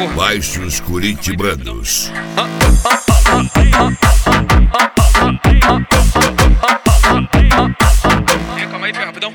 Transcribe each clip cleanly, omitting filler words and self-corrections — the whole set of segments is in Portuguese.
Baixos Curitibanos. Calma aí, rapidão.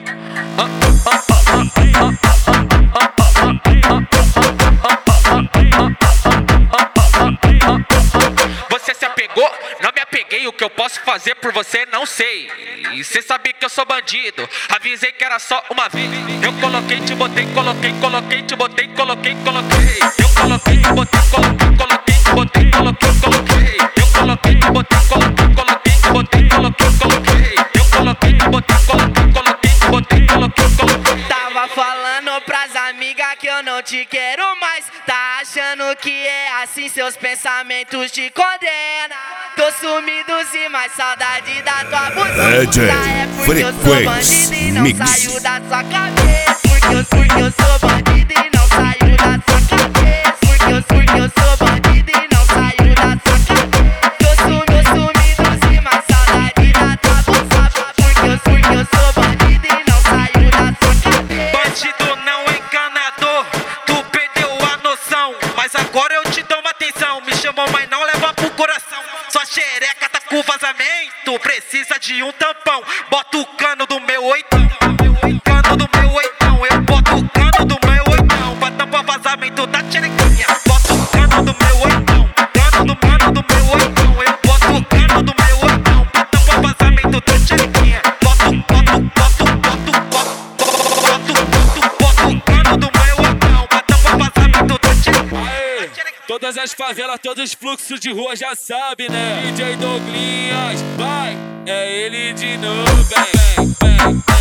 Você se apegou? Não me apeguei. O que eu posso fazer por você não sei. E cê sabe que eu sou bandido. Avisei que era só uma vez. Eu coloquei, te botei, coloquei, coloquei, te botei, coloquei, coloquei. Eu coloquei, te botei, coloquei, coloquei, te botei, coloquei, coloquei. Eu coloquei, te botei, coloquei, coloquei, te botei, coloquei, coloquei. Eu coloquei, te botei, coloquei, coloquei, te botei, coloquei, coloquei. Tava falando pras amigas que eu não te quero mais. Tá achando que é assim, seus pensamentos te condenam. Tô sumido sim, mas saudade da tua buzina. É porque eu sou bandido e não saiu da sua cabeça. Porque eu sou bandido e não saiu da sua cabeça. Porque eu sou bandido e não saiu da sua cabeça. Tô sumido sim, mas saudade da tua buzina. Porque eu sou bandido e não saiu da sua cabeça. Bandido não enganador, tu perdeu a noção. Mas agora eu te dou uma atenção. Me chamou, mas não leva pro coração. Sua xereca tá com vazamento, precisa de um tampão. Bota o cano do meu oitão, cano do meu oitão. Eu boto o cano do meu oitão pra tampar vazamento da xerequinha. Bota o cano do meu oitão, cano do meu oitão. Eu boto o cano do meu oitão pra tampar vazamento da xerequinha. Bota o cano do meu oitão pra tampar vazamento da xerequinha. Todas as favelas, todos os fluxos de rua já sabe, né? DJ Douglinhas, vai, é ele de novo, vem.